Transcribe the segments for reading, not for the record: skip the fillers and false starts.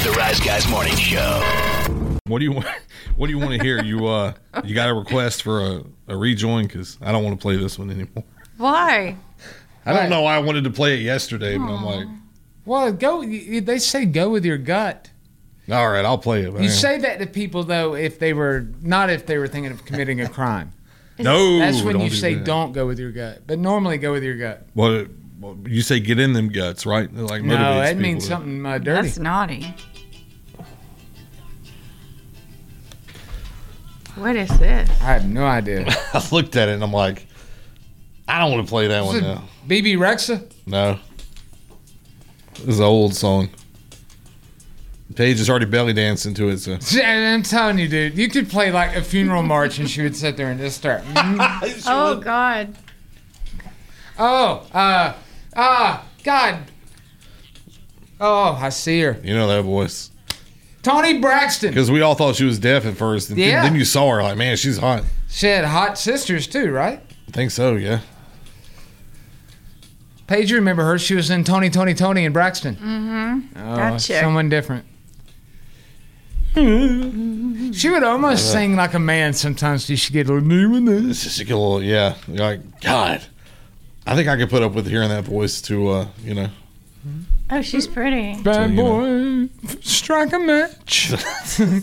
the Rise Guys Morning Show. What do you want? What do you want to hear? You got a request for a rejoin? Because I don't want to play this one anymore. Why? I don't know why I wanted to play it yesterday, but I'm like, well, they say go with your gut. all right, I'll play it. You say that to people though if they were thinking of committing a crime. No, That's when you do say that. don't go with your gut. But normally go with your gut. Well, you say get in them guts, right? It, like, No, motivates that means people something dirty. That's naughty. What is this? I have no idea. I looked at it and I'm like, I don't want to play that one now. BB Rexa? No. This is an old song. Paige is already belly dancing to it. So. I'm telling you, dude, you could play like a funeral march and she would sit there and just start. Oh, God. God. Oh, I see her. You know that voice. Toni Braxton. Because we all thought she was deaf at first. And Yeah. then you saw her like, man, she's hot. She had hot sisters too, right? I think so, yeah. Paige, you remember her? She was in Tony and Braxton. Mm-hmm. Oh, That chick. someone different. She would almost sing like a man sometimes. She should get a little It's just a little, yeah. You're like, God. I think I could put up with hearing that voice to, you know. Oh, she's pretty. bad you boy. Strike a match. Dang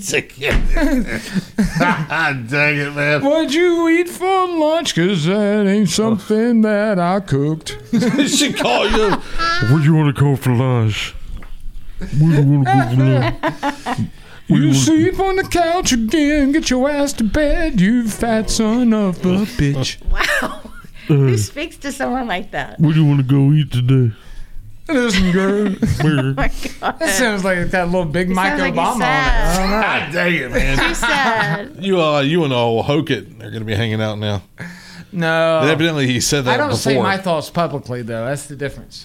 it, man. What'd you eat for lunch? 'Cause that ain't something that I cooked. She call you. What do you want to go for lunch? Where do you want to go for lunch? You sleep on the couch again. Get your ass to bed, you fat son of a bitch. Wow. Who speaks to someone like that? Where do you want to go eat today? Listen, girl. Oh, my God. That sounds like it's got a little big Mike sounds like he's Obama on it. sad. I don't know. God dang it, man. Too sad. You and old Hokett are going to be hanging out now. No. Evidently, he said that I don't before. say my thoughts publicly, though. That's the difference.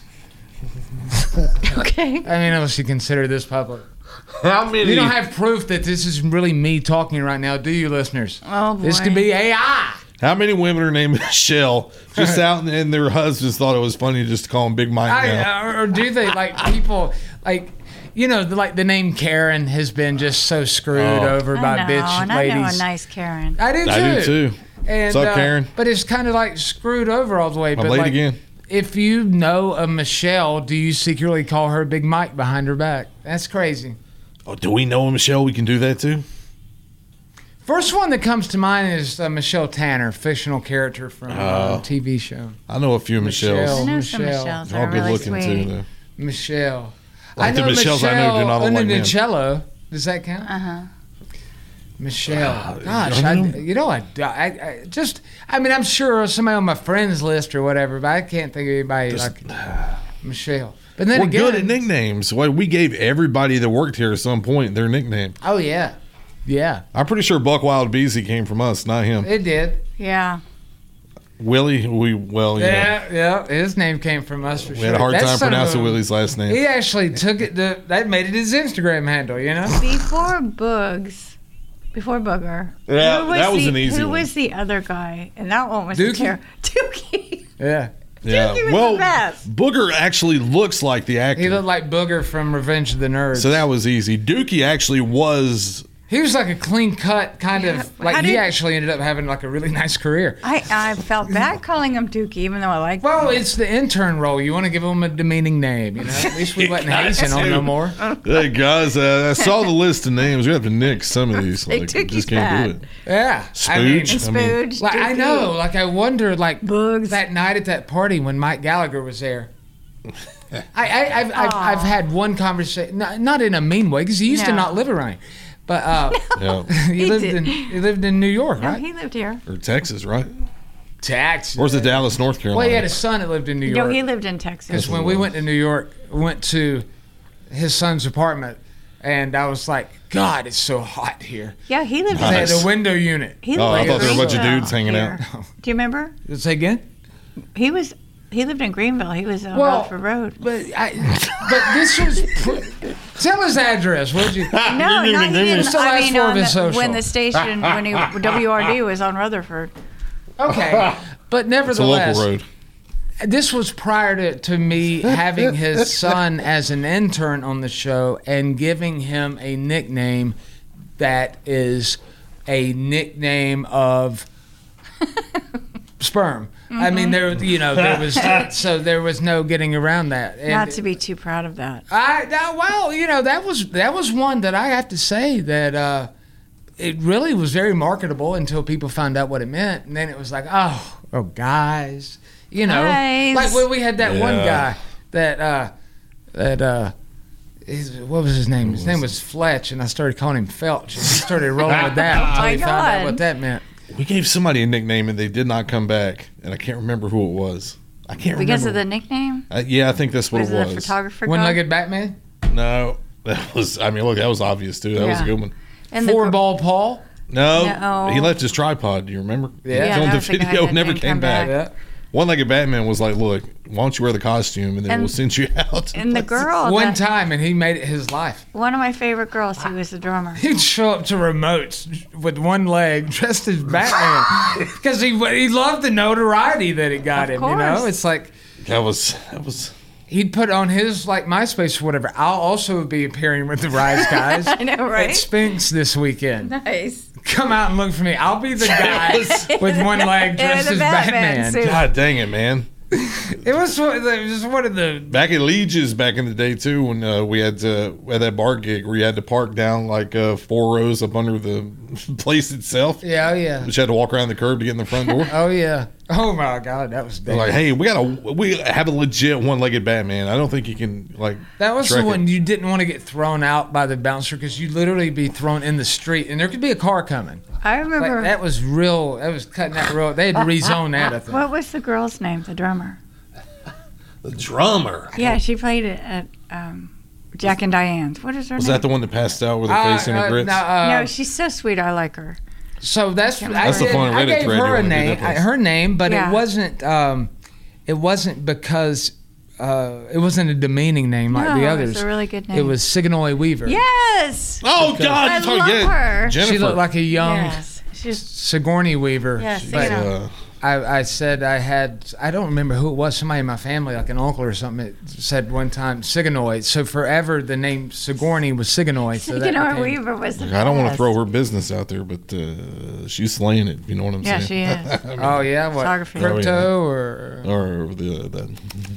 Okay. I mean, unless you consider this public. How many? You don't have proof that this is really me talking right now, do you, listeners? Oh, boy. This could be AI. How many women are named Michelle just out and their husbands thought it was funny just to call him Big Mike now? Or do they, like, people, like, you know, like the name Karen has been just so screwed over by bitch and ladies. I know a nice Karen. I do too. I do too. And, What's up, Karen? But it's kind of like screwed over all the way. I'm but late like, again. If you know a Michelle, do you secretly call her Big Mike behind her back? That's crazy. Oh, do we know a Michelle? We can do that too? First one that comes to mind is Michelle Tanner, fictional character from a TV show. I know a few Michelles. I know some Michelle. Michelle's. They're all They're good really looking sweet. too, though. Michelle. Like the Michelles I know do not look like men. Unicello. Does that count? Uh-huh. Michelle. Gosh, I mean, I'm sure somebody on my friends list or whatever, but I can't think of anybody like Michelle. But then We're again, good at nicknames. Well, we gave everybody that worked here at some point their nickname. oh yeah, yeah, I'm pretty sure Buck Wild Beasley came from us, not him. it did. Yeah. Willie, Yeah, his name came from us for we sure. had a hard That time son of pronouncing a- Willie's last name. He actually took it to, that made it his Instagram handle, you know? Before Booger. Yeah, who that was the, an easy Who one. was the other guy? And that one was Dookie? Dookie. Yeah. Yeah. Dookie was Well, the best. Booger actually looks like the actor. He looked like Booger from Revenge of the Nerds. So that was easy. Dookie actually was. He was like a clean cut kind of, How like he did- actually ended up having like a really nice career. I felt bad calling him Dookie, even though I liked him. Well, it's the intern role. You want to give him a demeaning name, you know? At least we wasn't hazing on no more. Hey guys, I saw the list of names. We have to nix some of these. They Like, took just you can't do bad. it. Yeah. Spooge. I mean, And I mean- Spooge, like, I Dookie. know. Like, I wonder, like, Bugs. that night at that party when Mike Gallagher was there. I've had one conversation, not in a mean way, because he used to No. not live around here. But Yeah. he lived in New York, No, right? he lived here. Or Texas, right? Texas. Or was it Dallas, North Carolina? Well, he had a son that lived in New No, York. he lived in Texas. Because when we went to New York, we went to his son's apartment, and I was like, God, it's so hot here. Yeah, he lived They had Nice. a window unit. He Oh, I lived thought there were a bunch of Greenville dudes hanging out. here. Do you remember? Say again? He lived in Greenville. He was on Well, Rutherford Road. But this was. Tell his address, would you? No, not he didn't. What's the last four of his social? When the station, WRD was on Rutherford. Okay, but It's a local nevertheless, road. this was prior to me having his son as an intern on the show and giving him a nickname that is a nickname of sperm. I mean, there was no getting around that. And Not to be too proud of that. that was one that I have to say that it really was very marketable until people found out what it meant, and then it was like, oh, guys, Guys. like when we had that one Yeah. guy that what was his name? His name was Fletch, and I started calling him Felch, and he started rolling with that until my he found out God. what that meant. We gave somebody a nickname and they did not come back, and I can't remember who it was. I can't Because remember. of the nickname? Yeah, I think that's what Was it it was. the photographer guy? One-legged Batman, No, that was. I mean, look, that was obvious too. That was a Yeah. good one. And the gr- Four-ball Paul. No, No. he left his tripod. Do you remember? Yeah. Yeah, Filmed that the was the guy video, that never didn't came come back. back. Yeah. One-legged Batman was like, "Look, why don't you wear the costume, and then And- we'll send you out." And the girl, One that- time, and he made it his life. one of my favorite girls, he was the drummer. He'd show up to remotes with one leg, dressed as Batman, because he loved the notoriety that it got Of him. You know, course. it's like That was. he'd put on his like MySpace or whatever. I'll also be appearing with the Rise Guys I know, right? at Spinks this weekend. Nice. Come out and look for me. I'll be the guy with one leg dressed the as Batman Batman. suit. God dang it, man! It was one of the. Back at Legis back in the day too, when we had that bar gig where you had to park down like 4 rows up under the place itself. Yeah, oh yeah. But you had to walk around the curb to get in the front door. Oh yeah. Oh my God, that was They're like, hey, we have a legit one-legged Batman. I don't think you can like. That was the Shrek one it. you didn't want to get thrown out by the bouncer because you'd literally be thrown in the street and there could be a car coming. I Like, remember. that was real. That was cutting that real. They had to rezone that, I think. What was the girl's name? The drummer. The drummer. Yeah, she played it at Jack and Diane's. What is her Was name? that the one that passed out with her face in her grits? no, she's so sweet. I like her. So that's That's the fun I Reddit gave thread you her a wanna do name, that place. her name, but Yeah. it wasn't because it wasn't a demeaning name like No, the it's others. a really good name. It was Sigourney Weaver. Yes. Oh God! I you're talking- love yeah, her. Jennifer. She looked like a young Yes. She's Sigourney Weaver. Yes, but Sigourney. I said I don't remember who it was, somebody in my family, like an uncle or something, that said one time Sigourney. So forever the name Sigourney was Sigourney. So that Sigourney became- Weaver was the I don't want to best. throw her business out there, but she's slaying it. You know what I'm Yeah, saying? she is. Oh yeah, what? Photography. Crypto or Or the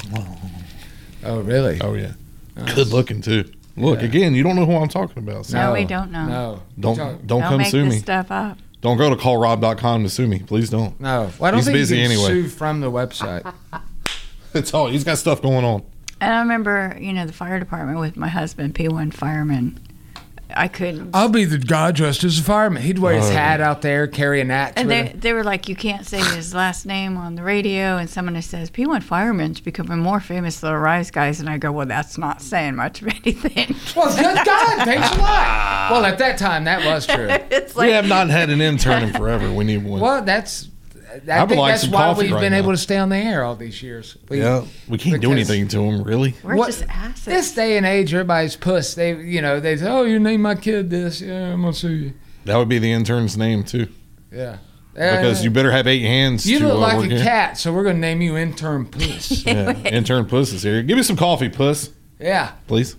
oh really? oh yeah, good looking too. Look again. You don't know who I'm talking about. So No, we don't know. No, don't Don't come make sue this me. stuff up. Don't go to callrob.com to sue me. Please don't. No. Well, I don't He's think busy you can anyway. sue from the website. It's all. He's got stuff going on. And I remember, the fire department with my husband, P1 fireman. I couldn't. I'll be the guy dressed as a fireman. He'd wear his Oh. hat out there, carry an axe. And with they, him. they were like, you can't say his last name on the radio. And someone that says, P1 Fireman's becoming more famous than the Rise Guys. And I go, well, that's not saying much of anything. Well, good God, thanks a lot. Well, at that time, that was true. It's We like, have not had an intern in forever. We need one. Well, I would think like that's some why coffee we've right been now. able to stay on the air all these years. Yeah, we can't do because- anything to him, really. we're What- just assets. This day and age, everybody's puss. They say, "Oh, you name my kid this. Yeah, I'm gonna sue you." That would be the intern's name too, Yeah, because you better have 8 hands. You to, look like work a in. cat, so we're gonna name you Intern Puss. Yeah, intern Puss is here. Give me some coffee, Puss, Yeah. please.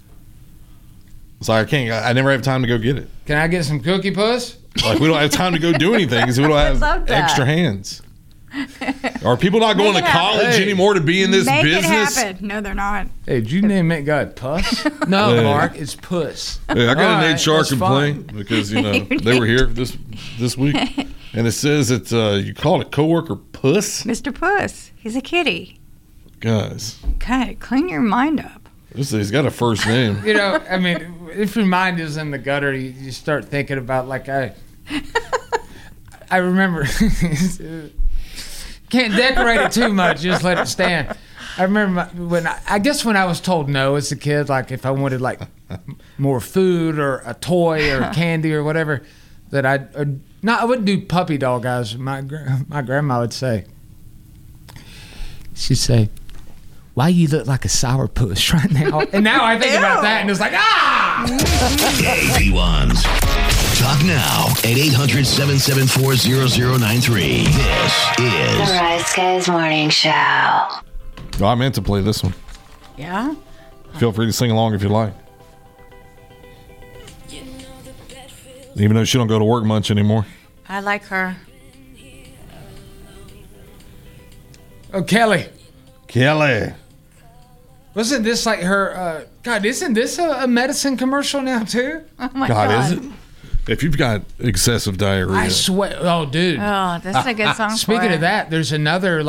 Sorry, I can't. I never have time to go get it. Can I get some Cookie Puss? Like we don't have time to go do anything because we don't have love that. extra hands. Are people not going Make to it college happen. anymore to be in this Make business? it happen. No, they're not. Hey, did you name that guy Puss? No, Yeah. Mark, it's Puss. Yeah, I got All an right, HR that's complaint because they were here this week, and it says that you called a coworker puss. Mr. Puss. He's a kitty. Guys, Okay, clean your mind up. he's got a first name. I mean, if your mind is in the gutter, you start thinking about I remember. Can't decorate it too much. Just let it stand. I remember when I was told no as a kid, like if I wanted like more food or a toy or candy or whatever, that I wouldn't do puppy dog eyes. My grandma would say, she'd say, "Why you look like a sourpuss right now?" And now I think about that and it's like, ah. Hey, P1s. Talk now at 800-774-0093. This is The Rise Guys Morning Show. Oh, I meant to play this one. Yeah? Feel free to sing along if you like. Even though she don't go to work much anymore. I like her. Oh, Kelly. Kelly. Wasn't this like her? God, isn't this a medicine commercial now too? Oh my God, God. is it? If you've got excessive diarrhea. I swear. Oh, dude. Oh, this is a good song for Speaking it. of that, there's another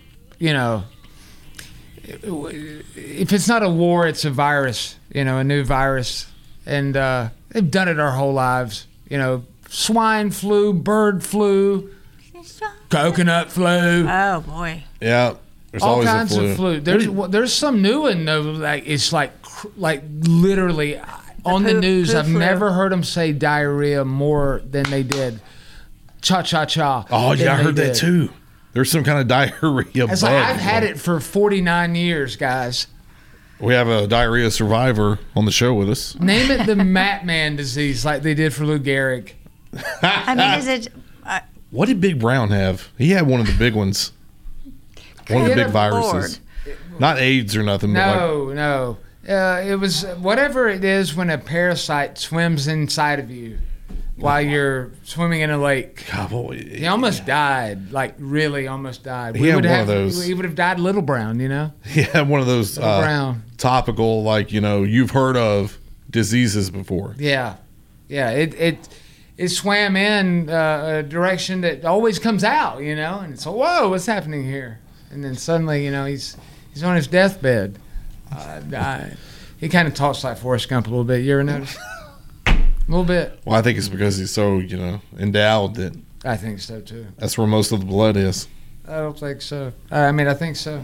if it's not a war, it's a virus. A new virus, and they've done it our whole lives. Swine flu, bird flu, coconut flu. Oh, boy. Yeah. There's All always kinds a flu. of flu. There's some new one though. Like it's like literally on the news. I've flu. never heard them say diarrhea more than they did. Cha cha cha. Oh, yeah, I heard that too. There's some kind of diarrhea It's bug. like I've had it for 49 years, guys. We have a diarrhea survivor on the show with us. Name it the Matman disease, like they did for Lou Gehrig. I mean, is it... What did Big Brown have? He had one of the big ones. One of the Good big viruses. Not AIDS or nothing. But No. It was whatever it is when a parasite swims inside of you while you're swimming in a lake. God, boy, He almost died, like really almost died. He had one of those. He would have died Little Brown, He had one of those Brown. topical, like, you've heard of diseases before. Yeah. It swam in a direction that always comes out, and it's like, whoa, what's happening here? And then suddenly, he's on his deathbed. He kind of talks like Forrest Gump a little bit. You ever notice? A little bit. Well, I think it's because he's so, endowed that I think so too. that's where most of the blood is. I don't think so. I think so.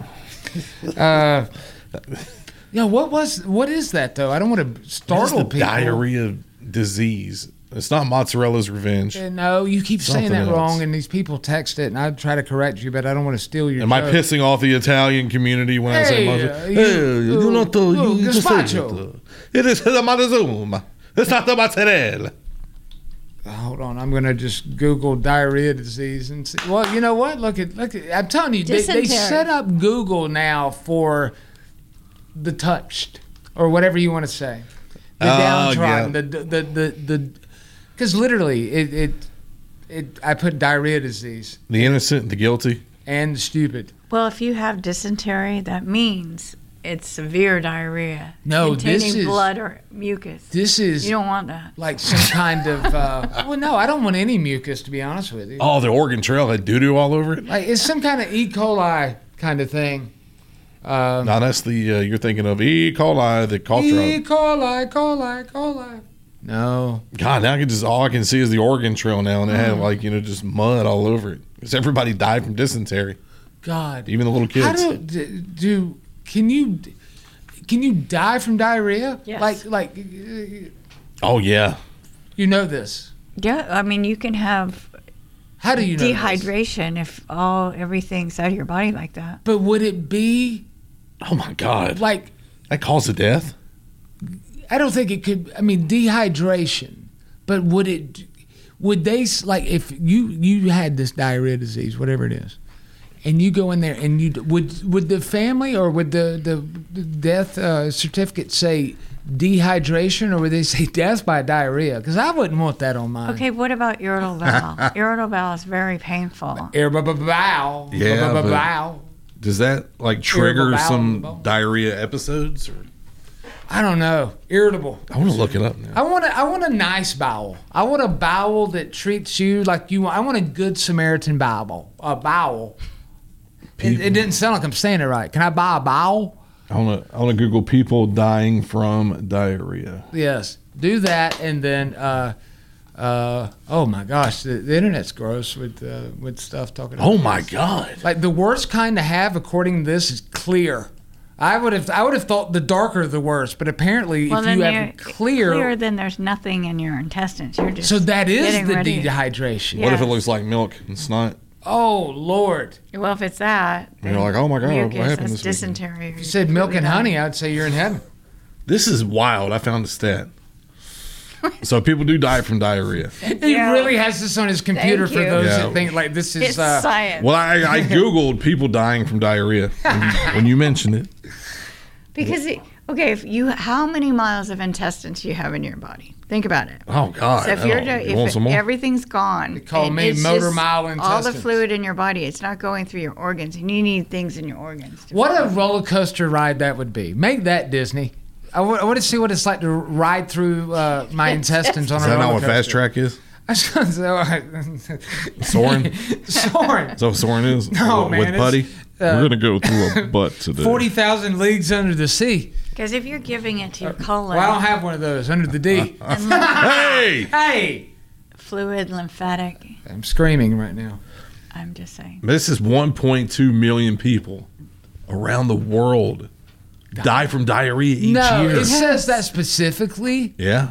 What is that though? I don't want to What is startle the people. diarrhea disease? It's not mozzarella's revenge. No, you keep saying Something that wrong, else. and these people text it, and I try to correct you, but I don't want to steal your Am I joke. pissing off the Italian community when I say mozzarella? you just say gazpacho. It is the mozzarella. It's not the mozzarella. Hold on, I'm gonna just Google diarrhea disease and see. Well, you know what? Look at. I'm telling you, they Dysentery. set up Google now for the touched or whatever you want to say, the downtrodden, the because literally it I put diarrhea disease The innocent, the guilty. and the stupid. Well, if you have dysentery, that means it's severe diarrhea. No, containing this is- blood or mucus. This is You don't want that. like some kind of. Well, no, I don't want any mucus to be honest with you. Oh, the Oregon Trail had doo-doo all over it? Like it's some kind of E. coli kind of thing. No, that's the, you're thinking of E. coli, the culture. E. coli. No. God, now all I can see is the Oregon Trail now, and it had just mud all over it. Because everybody died from dysentery, God. even the little How kids. can you die from diarrhea? Yes. Like Oh, yeah. you know this. Yeah, I mean, you can have How do you know this? dehydration if everything's out of your body like that. But would it be Oh, my God. like That caused death? I don't think it could. I mean, dehydration. But would they like if you had this diarrhea disease, whatever it is, and you go in there and would the family or would the death certificate say dehydration or would they say death by diarrhea? Because I wouldn't want that on mine. Okay, what about irritable bowel? Irritable bowel is very painful. Bowel. Yeah, but- Bowel. Does that, trigger bowel some in the bone. diarrhea episodes? Or? I don't know. Irritable. I want to look it up now. I want a nice bowel. I want a bowel that treats you like you want. I want a good Samaritan bowel. A bowel. It didn't sound like I'm saying it right. Can I buy a bowel? I want to Google people dying from diarrhea. Yes. Do that, and then. Oh my gosh, the internet's gross with stuff talking. Oh about my this. God! Like the worst kind to have, according to this, is clear. I would have thought the darker the worse, but apparently Well, if then you you're have clear, then there's nothing in your intestines. You're just so that is getting the ready. dehydration. What if it Yes. looks like milk and snot? Oh Lord! Well, if it's that, You're then like, oh my God, what mucus, happened that's this weekend? dysentery. If you said milk and honey, I'd say you're in heaven. This is wild. I found a stat. So people do die from diarrhea. He really has this on his computer for you. those Yeah. that think like this is. It's science. Well, I Googled people dying from diarrhea when you mentioned it. Because how many miles of intestines do you have in your body? Think about it. Oh, God. So if You want some more? everything's gone, They call and me it's motor just mile all the intestines. fluid in your body, it's not going through your organs, and you need things in your organs. What a roller coaster ride that would be. Make that Disney. I want to see what it's like to ride through my intestines on Is a that roller not what coaster. Fast Track is? I was gonna say, all right. Soren? Soren. Is that what Soren is? No, man, With it's, Putty? We're going to go through a butt today. 40,000 leagues under the sea. Because if you're giving it to your colon, Well, I don't have one of those. Under the D. Hey! Hey! fluid, lymphatic, I'm screaming right now. I'm just saying. This is 1.2 million people around the world die from diarrhea each No, year. it says that specifically. Yeah.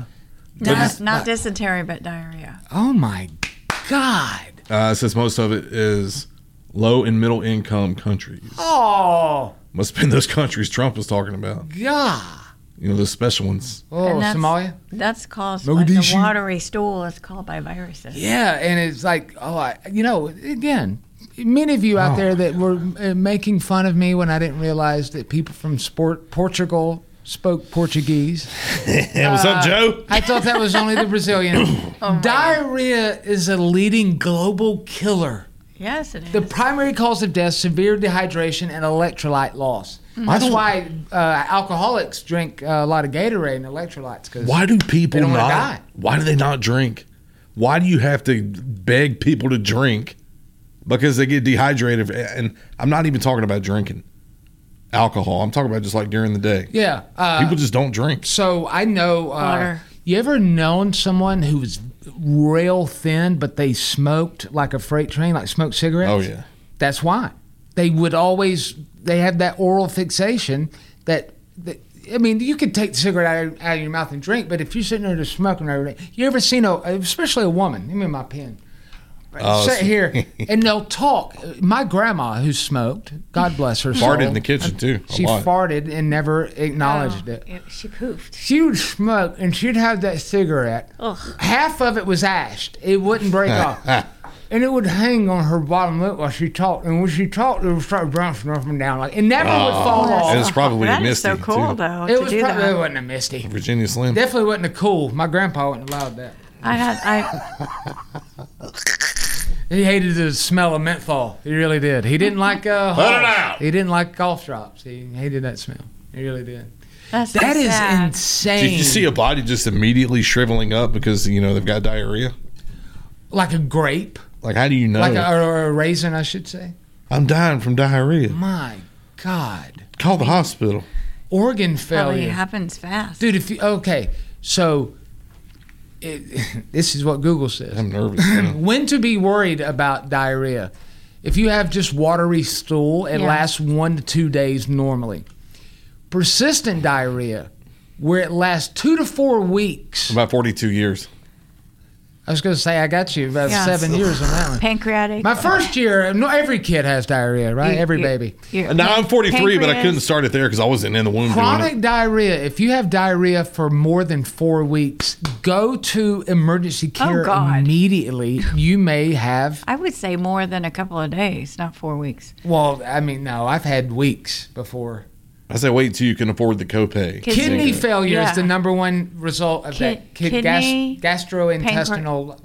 Not dysentery, but diarrhea. Oh my God. It says most of it is low and middle income countries. Oh, Must have been those countries Trump was talking about. God. You know, the special ones. Oh, And that's- Somalia? That's caused like a Mogadishu. watery stool. It's called by viruses. Yeah, and it's like, again, many of you out there that were making fun of me when I didn't realize that people from Portugal spoke Portuguese. Hey, what's up, Joe? I thought that was only the Brazilian. Diarrhea is a leading global killer. Yes, it is. The primary cause of death, severe dehydration and electrolyte loss. That's why alcoholics drink a lot of Gatorade and electrolytes. Cause Why do people They don't wanna not? die. Why do they not drink? Why do you have to beg people to drink? Because they get dehydrated. And I'm not even talking about drinking alcohol. I'm talking about just like during the day. Yeah. People just don't drink. So I know. Water. You ever known someone who was real thin, but they smoked like a freight train, like smoked cigarettes? Oh, yeah. That's why. They would always, they have that oral fixation that I mean, you could take the cigarette out of your mouth and drink, but if you're sitting there just smoking every day, you ever seen especially a woman, give me my pen. Oh, Sit here and they'll talk. My grandma, who smoked, God bless her soul. Farted in the kitchen, too. a She lot. farted and never acknowledged it. She poofed. She would smoke and she'd have that cigarette. Ugh. Half of it was ashed. It wouldn't break off. And it would hang on her bottom lip while she talked. And when she talked, it would start bouncing up and down. It never would fall And off. it's probably a That is misty, so cool, too. though. It to was do probably, that. it wasn't a misty. Virginia Slim. Definitely wasn't a cool. My grandpa wouldn't have allowed that. He hated the smell of menthol. He really did. He didn't like He didn't like golf drops. He hated that smell. He really did. That's so That is sad. insane. Did you see a body just immediately shriveling up because, you know, they've got diarrhea? Like a grape, Like, how do you know? like or a raisin, I should say. I'm dying from diarrhea. My God, Call the hospital. organ Probably failure, happens fast. dude. So this is what Google says. I'm nervous. man. When to be worried about diarrhea? If you have just watery stool, it Yeah. lasts 1 to 2 days normally. Persistent diarrhea, where it lasts 2 to 4 weeks. About 42 years. I was going to say I got you about Yeah. 7 years on that one. Pancreatic. My first year, no, every kid has diarrhea, right? Every baby. Now I'm 43, but I couldn't start it there because I wasn't in the womb doing Chronic it. diarrhea, if you have diarrhea for more than 4 weeks, go to emergency care God. immediately. You may have, I would say more than a couple of days, not 4 weeks. well, I mean, no, I've had weeks before. I say wait till you can afford the copay. Kids- Kidney failure Yeah. is the number one result of that. Kidney, Gastrointestinal.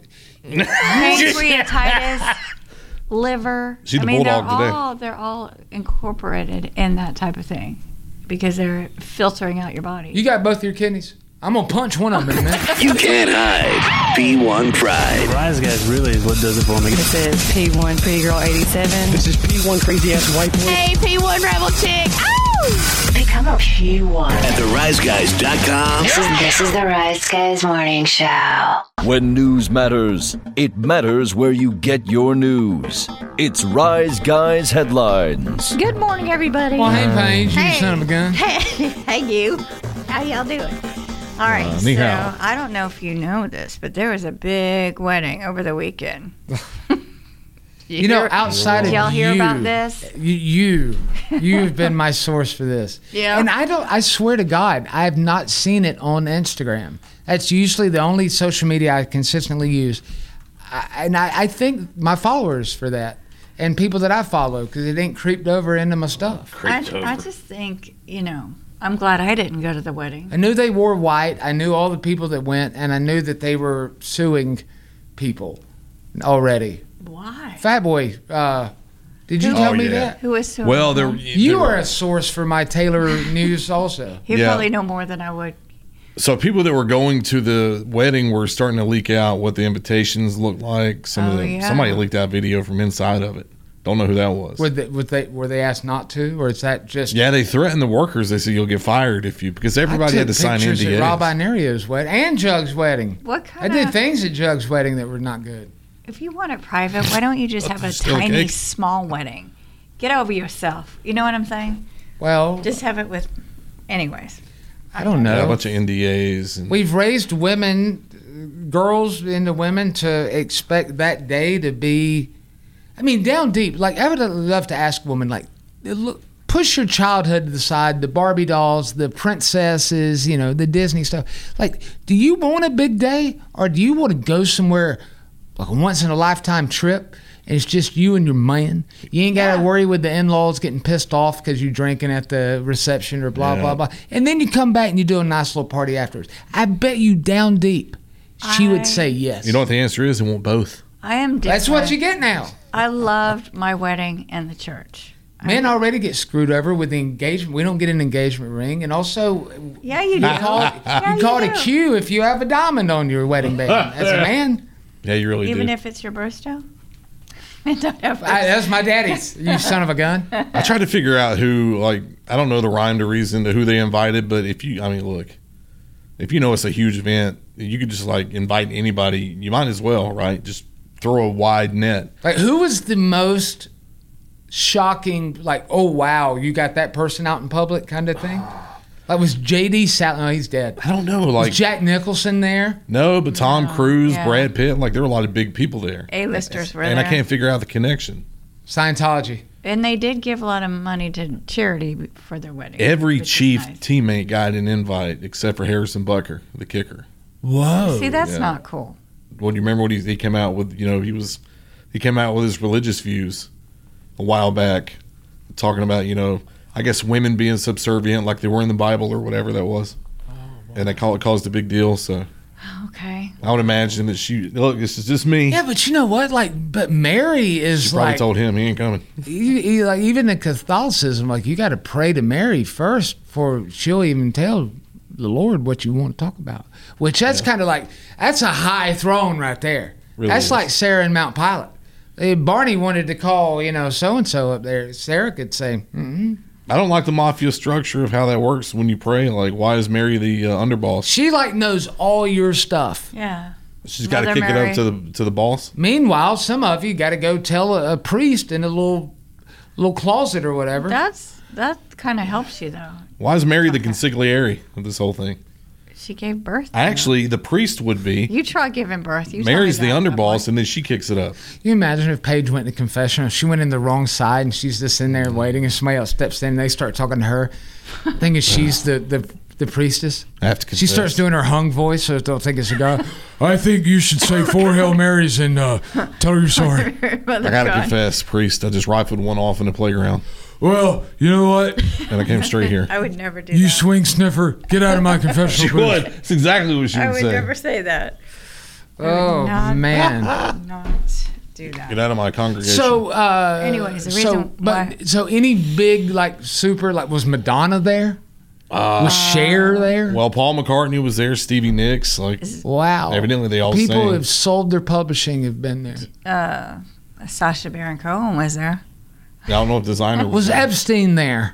Pancreatitis, liver. She's the they're bulldog today. they're all incorporated in that type of thing because they're filtering out your body. You got both your kidneys? I'm going to punch one of them in a minute. You can't hide P1 Pride. Rise Guys really is what does it for me. This is P1 Pretty Girl 87. This is P1 crazy ass white boy. Hey, P1 Rebel Chick. Ow! Become a P1. At theriseguys.com. This is the Rise Guys Morning Show. When news matters, it matters where you get your news. It's Rise Guys Headlines. Good morning, everybody. Well, hey, Paige, you Hey. son of a gun. Hey, you. How y'all doing? All right, ni so hao. I don't know if you know this, but there was a big wedding over the weekend. You know, outside of Did y'all hear you, about this? you've been my source for this. Yeah. And I swear to God, I have not seen it on Instagram. That's usually the only social media I consistently use. I thank my followers for that and people that I follow because it ain't creeped over into my stuff. I just think, I'm glad I didn't go to the wedding. I knew they wore white. I knew all the people that went, and I knew that they were suing people already. Why? Fat Boy, did you tell me that? Who is suing? Well, you are a source for my Taylor news also. He probably know more than I would. So people that were going to the wedding were starting to leak out what the invitations looked like. Somebody leaked out video from inside of it. Don't know who that was. Were they asked not to, or is that just? Yeah, they threatened the workers. They said you'll get fired because everybody had to sign NDAs. At Rob Inario's wedding and Jug's wedding. What kind? I did things at Jug's wedding that were not good. If you want it private, why don't you just have a tiny, small wedding? Get over yourself. You know what I'm saying? Well, just have it with. Anyways, I don't know. Yeah, a bunch of NDAs. We've raised girls into women to expect that day to be. I mean, down deep, like I would love to ask a woman, like, look, push your childhood to the side, the Barbie dolls, the princesses, the Disney stuff. Like, do you want a big day, or do you want to go somewhere like a once in a lifetime trip, and it's just you and your man? You ain't got to worry with the in-laws getting pissed off because you're drinking at the reception or blah blah blah, and then you come back and you do a nice little party afterwards. I bet you down deep, she would say yes. You know what the answer is? They want both. I am different. That's what you get now. I loved my wedding and the church. Men already get screwed over with the engagement. We don't get an engagement ring, and also, yeah, you do. You call it a Q if you have a diamond on your wedding band as a man. Yeah, you really do. Even if it's your birthstay. That's my daddy's. You son of a gun. I tried to figure out who. I don't know the rhyme to reason to who they invited, but if you know it's a huge event, you could just invite anybody. You might as well, right? Just throw a wide net. Like, who was the most shocking, oh, wow, you got that person out in public kind of thing? Was J.D. Salinger? No, he's dead. I don't know. Was Jack Nicholson there? No, but Tom Cruise, Brad Pitt, there were a lot of big people there. A-listers were there. And there. I can't figure out the connection. Scientology. And they did give a lot of money to charity for their wedding. Every Chief teammate got an invite except for Harrison Butker, the kicker. Whoa. See, that's not cool. Well, do you remember what he came out with? He came out with his religious views a while back, talking about I guess women being subservient like they were in the Bible or whatever that was, and they caused a big deal. So okay, I would imagine that this is just me. Yeah, but you know what? But Mary is she probably told him he ain't coming. Even in Catholicism, you got to pray to Mary first before she'll even tell the Lord what you want to talk about. Which that's kind of that's a high throne right there. Really that's is. like Sarah and Mount Pilate. If Barney wanted to call, so and so up there, Sarah could say, mm-hmm. I don't like the mafia structure of how that works when you pray. Why is Mary the underboss? She knows all your stuff. Yeah. She's got to kick it up to the boss. Meanwhile, some of you got to go tell a priest in a little closet or whatever. That kind of helps you though. Why is Mary the consigliere of this whole thing? She gave birth. Actually, the priest would be. You try giving birth. Mary's the underboss, and then she kicks it up. You imagine if Paige went to confessional, she went in the wrong side, and she's just in there waiting, and somebody else steps in, and they start talking to her, thinking she's the priestess. I have to confess. She starts doing her hung voice, so they'll think it's a guy. I think you should say 4 Hail Marys and tell her you're sorry. I gotta confess, priest. I just rifled one off in the playground. Well, you know what? And I came straight here. I would never do that. You swing sniffer, get out of my confessional She booth. would. That's exactly what she would say. I would never say that. Oh, man. Not do that. Get out of my congregation. So, anyways, the reason why. So any big, super, was Madonna there? Was Cher there? Well, Paul McCartney was there. Stevie Nicks. Wow. Evidently, they all People sang. who've sold their publishing have been there. Sacha Baron Cohen was there. I don't know if designer was Epstein there.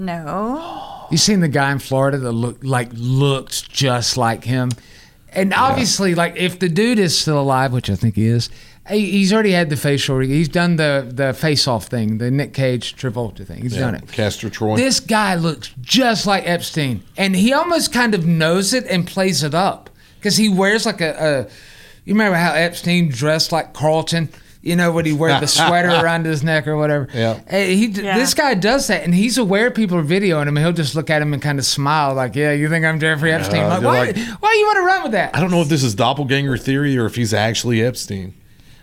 No. You seen the guy in Florida that looked just like him, and obviously, if the dude is still alive, which I think he is, he's already had the facial. He's done the face-off thing, the Nick Cage Travolta thing. He's done it. Castor Troy. This guy looks just like Epstein, and he almost kind of knows it and plays it up because he wears a. You remember how Epstein dressed like Carlton? You know, would he wear the sweater around his neck or whatever? Yeah. This guy does that, and he's aware people are videoing him, and he'll just look at him and kind of smile like, yeah, you think I'm Jeffrey Epstein? Like, why do you want to run with that? I don't know if this is doppelganger theory or if he's actually Epstein.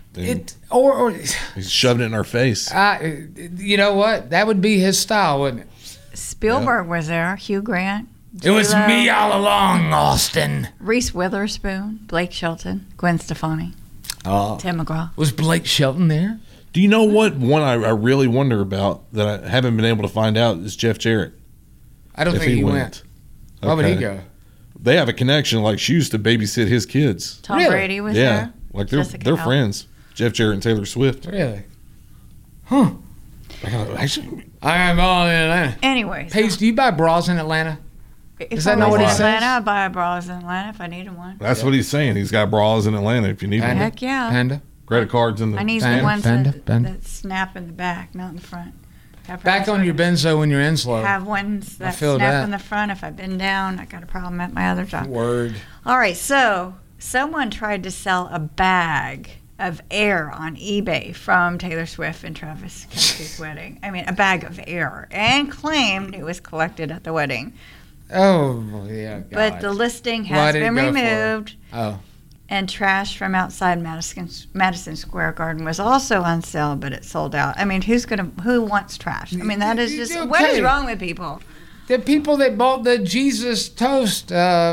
Or he's shoving it in our face. You know what? That would be his style, wouldn't it? Spielberg was there. Hugh Grant. It was me all along, Austin. Reese Witherspoon, Blake Shelton, Gwen Stefani, Tim McGraw. Was Blake Shelton there? Do you know what one I really wonder about that I haven't been able to find out is Jeff Jarrett? I don't think he went. Why would he go? They have a connection. Like she used to babysit his kids. Tom Brady was there. Like they're friends. Jeff Jarrett and Taylor Swift. Really? Huh. Actually, I am all in Atlanta. Anyways. Paige, do you buy bras in Atlanta? Is that not what he says? I'd buy bras in Atlanta if I needed one. That's what he's saying. He's got bras in Atlanta if you need one. Heck yeah. Panda. Credit cards in the I need the ones that snap in the back, not in the front. Back on your benzo when you're in slow. Have ones that snap in the front. If I've been down, I got a problem at my other job. Word. All right, so someone tried to sell a bag of air on eBay from Taylor Swift and Travis Kelce's wedding. I mean, a bag of air, and claimed it was collected at the wedding. Oh, yeah. God. But the listing has been removed. And trash from outside Madison Square Garden was also on sale, but it sold out. I mean, who wants trash? I mean, that is just what is wrong with people? The people that bought the Jesus toast,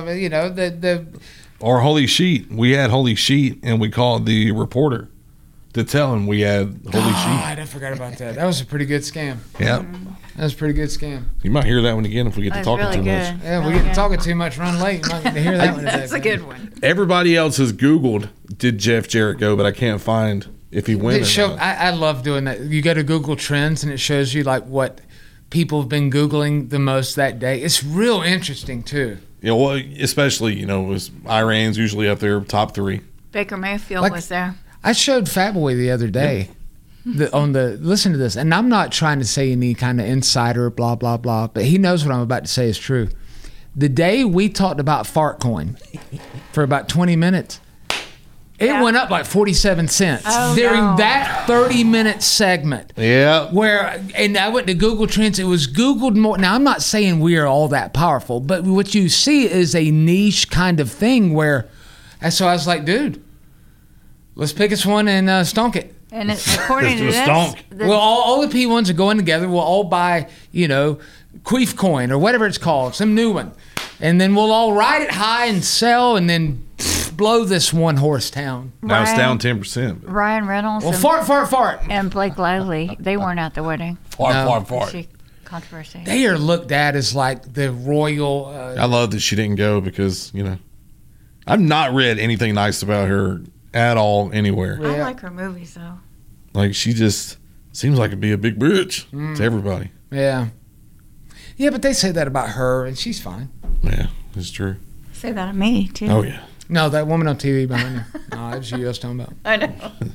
the or Holy Sheet. We had Holy Sheet, and we called the reporter to tell him we had Holy Sheet. I forgot about that. That was a pretty good scam. Yeah. That was a pretty good scam. You might hear that one again if we get to talking too much. Yeah, we get to talking too much, run late. You might get to hear that one today. That's a good one. Everybody else has Googled, did Jeff Jarrett go, but I can't find if he went or not. I love doing that. You go to Google Trends, and it shows you like what people have been Googling the most that day. It's real interesting, too. Yeah, well, especially, was Iran's usually up there, top 3. Baker Mayfield was there. I showed Fat Boy the other day. Listen to this, and I'm not trying to say any kind of insider, blah, blah, blah, but he knows what I'm about to say is true. The day we talked about Fartcoin for about 20 minutes, it went up like 47 cents during that 30-minute segment. Yeah. And I went to Google Trends. It was Googled more. Now, I'm not saying we are all that powerful, but what you see is a niche kind of thing and so I was like, dude, let's pick us one and stonk it. And according to this, well, all the P1s are going together. We'll all buy, Queef Coin or whatever it's called, some new one. And then we'll all ride it high and sell and then blow this one horse town. Now it's down 10%. Ryan Reynolds. Well, fart. And Blake Lively, they weren't at the wedding. Fart. Controversy. They are looked at as like the royal. I love that she didn't go because, I've not read anything nice about her at all anywhere. I like her movies, though. Like, she just seems like it'd be a big bitch to everybody. Yeah. Yeah, but they say that about her, and she's fine. Yeah, it's true. Say that of me, too. Oh, yeah. No, that woman on TV behind you. No, it was you I was talking about. I know.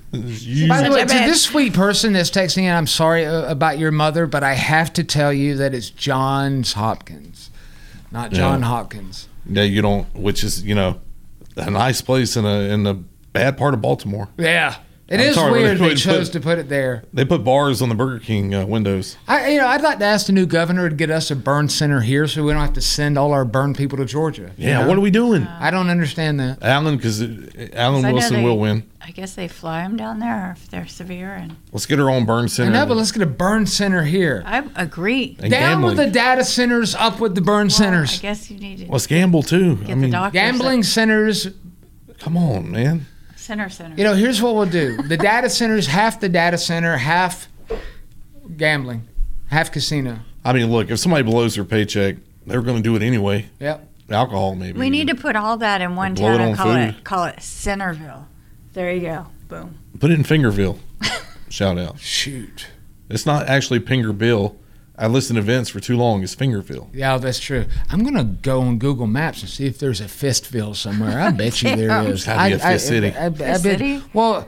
By the way, to this sweet person that's texting in, I'm sorry about your mother, but I have to tell you that it's Johns Hopkins, not John Hopkins. Yeah, you don't, which is, a nice place in a bad part of Baltimore. Yeah. It is weird they chose to put it there. They put bars on the Burger King windows. I'd like to ask the new governor to get us a burn center here so we don't have to send all our burn people to Georgia. Yeah, what are we doing? I don't understand that. Alan, because Alan Wilson will win. I guess they fly them down there if they're severe. And let's get our own burn center. I know, but let's get a burn center here. I agree. And down gambling. with the data centers, up with the burn centers. I guess you need to. Let's gamble too. Get the doctors. Gambling centers. Come on, man. Center. Here's what we'll do. The data centers, half the data center, half gambling, half casino. I mean, look, if somebody blows their paycheck, they're going to do it anyway. Yep. Alcohol, maybe. We need to put all that in one town and call it Centerville. There you go. Boom. Put it in Fingerville. Shout out. Shoot. It's not actually Pingerville. I listened to Vince for too long. It's Fingerville. Yeah, that's true. I'm going to go on Google Maps and see if there's a Fistville somewhere. I bet you there is. It's got to be a Fist City. Fist City? Well,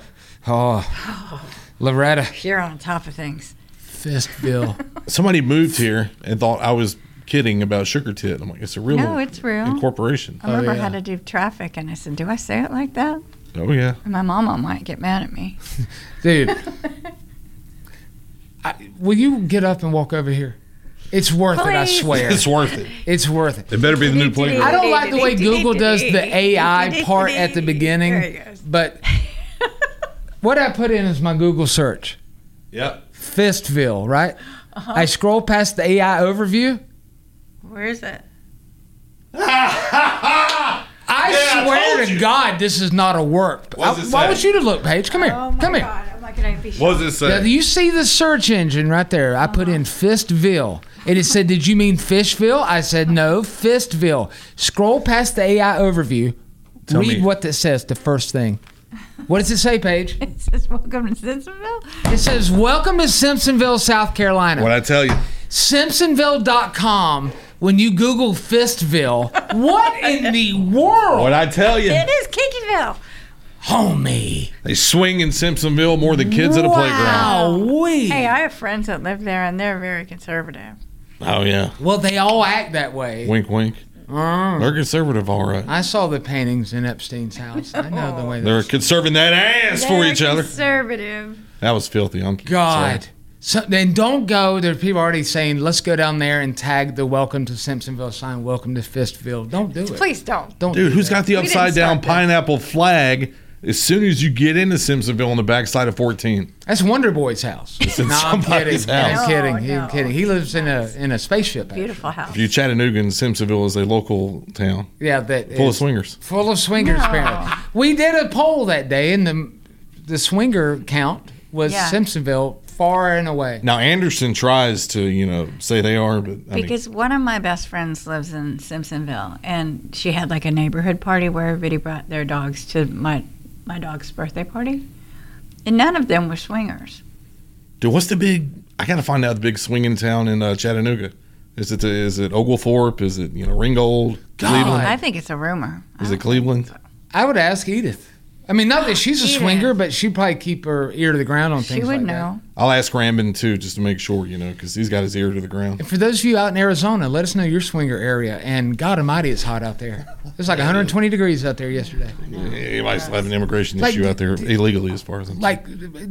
Loretta. You're on top of things. Fistville. Somebody moved here and thought I was kidding about Sugar Tit. I'm like, it's a real No, it's real. incorporation. I remember how to do traffic, and I said, do I say it like that? Oh, yeah. My mama might get mad at me. Dude. Will you get up and walk over here? It's worth it, I swear. It's worth it. It's worth it. It better be the new playground. I don't like the way Google does the AI part at the beginning, but what I put in is my Google search. Yep. Fistville, right? I scroll past the AI overview. Where is it? I swear to God, this is not a work. What does it Why say? want you to look, Paige? Come here. Oh my Come here. God. I'm not going to be What does it Now, say? do you see the search engine right there? I put in Fistville. And it said, did you mean Fishville? I said, no, Fistville. Scroll past the AI overview. Read what it says, the first thing. What does it say, Paige? It says, welcome to Simpsonville. It says, welcome to Simpsonville, South Carolina. What'd I tell you? Simpsonville.com. When you Google Fistville, what in the world? What'd I tell you? It is Kinkyville. Homie. They swing in Simpsonville more than kids at a playground. Wowee. Hey, I have friends that live there, and they're very conservative. Oh, yeah. Well, they all act that way. Wink, wink. They're conservative, all right. I saw the paintings in Epstein's house. I know the way They're conserving that ass for each other. Conservative. That was filthy. I'm God. sorry. So then don't go. There's people already saying, let's go down there and tag the welcome to Simpsonville sign, welcome to Fistville. Don't do it. Please don't. Don't Dude, do who's that. got the We didn't upside down start that. pineapple flag as soon as you get into Simpsonville on the backside of 14? That's Wonder Boy's house. in No, I'm kidding. somebody's house. I'm kidding. No, I'm kidding. He lives in a spaceship. actually. Beautiful house. If you Chattanooga and Simpsonville is a local town Yeah, that full of is swingers. Full of swingers, No. apparently. We did a poll that day, and the swinger count was Yeah. Simpsonville far and away. Now Anderson tries to, say they are, but I mean, Because one of my best friends lives in Simpsonville, and she had like a neighborhood party where everybody brought their dogs to my dog's birthday party, and none of them were swingers. dude, what's the big? I gotta find out the big swinging town in Chattanooga. Is it Oglethorpe? Is it Ringgold? Cleveland? I think it's a rumor. Is it Cleveland? I would ask Edith. I mean, not that she's a Edith. swinger, but she'd probably keep her ear to the ground on She things would like know. I'll ask Rambin too, just to make sure, because he's got his ear to the ground. that. And for those of you out in Arizona, let us know your swinger area. And God Almighty, it's hot out there. It was like 120 degrees out there yesterday. You might still have an immigration Like- issue out there illegally, as far as I'm Like,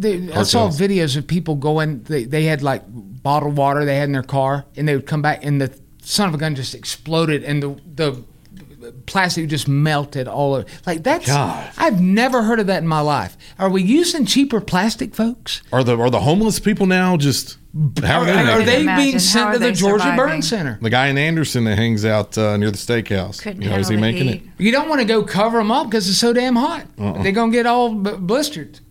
I saw Cartels. videos of people going, they had like bottled water they had in their car, and they would come back, and the son of a gun just exploded, and the plastic just melted all over. Like, that's, God. I've never heard of that in my life. Are we using cheaper plastic, folks? Are the homeless people now just how Are they Imagine, being how sent are to the they Georgia surviving? Burn Center? the guy in Anderson that hangs out near the steakhouse? Couldn't Is he handle the making heat. it? You don't want to go cover them up because it's so damn hot. They're going to get all blistered.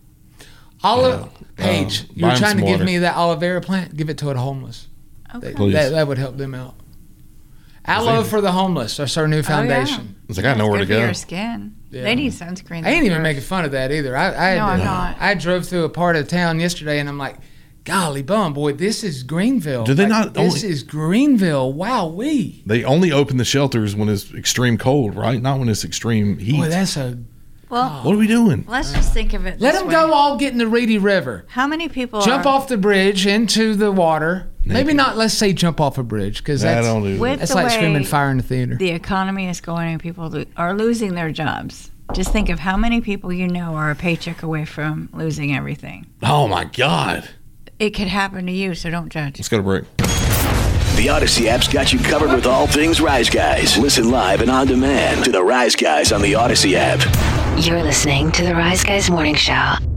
Paige, you buy were 'em trying to some give water. me that aloe vera plant. Give it to the homeless. Okay. Please. That would help them out. Aloe for the homeless. That's our new foundation. It's like I know where to Good for go. your skin. Yeah. They need sunscreen. I ain't even first. making fun of that either. I No, I'm not. I drove through a part of town yesterday, and I'm like, golly bum, boy, this is Greenville. Do they Like, not This only- is Greenville. Wow-wee. They only open the shelters when it's extreme cold, right? Not when it's extreme heat. Boy, that's a... Well, What are we doing? let's just think of it. Let this them way. go all get in the Reedy River. How many people Jump are, off the bridge into the water. Maybe not, let's say jump off a bridge, because I that's, don't do with that. that's the like way screaming fire in the theater. the economy is going and people are losing their jobs? Just think of how many people you know are a paycheck away from losing everything. Oh my God! It could happen to you, so don't judge. Let's go to break. The Odyssey app's got you covered with all things Rise Guys. Listen live and on demand to the Rise Guys on the Odyssey app. You're listening to the Rise Guys Morning Show.